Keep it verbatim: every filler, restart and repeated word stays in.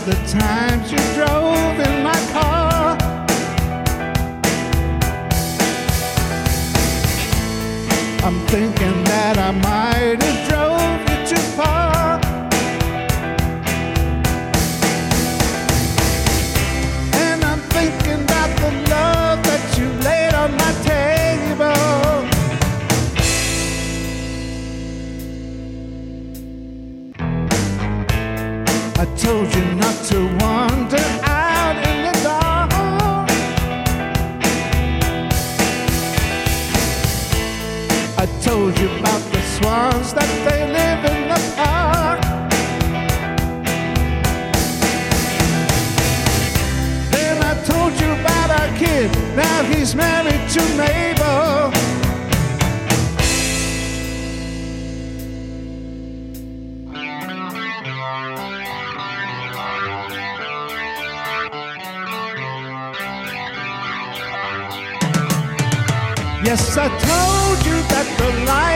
the times you drove in my car. I'm thinking that I might have drove you too far. And I'm thinking about the love that you laid on my table. I told you not to wander out in the dark. I told you about the swans that they live in the park. Then I told you about our kid, now he's married to Mabel. Yes, I told you that the light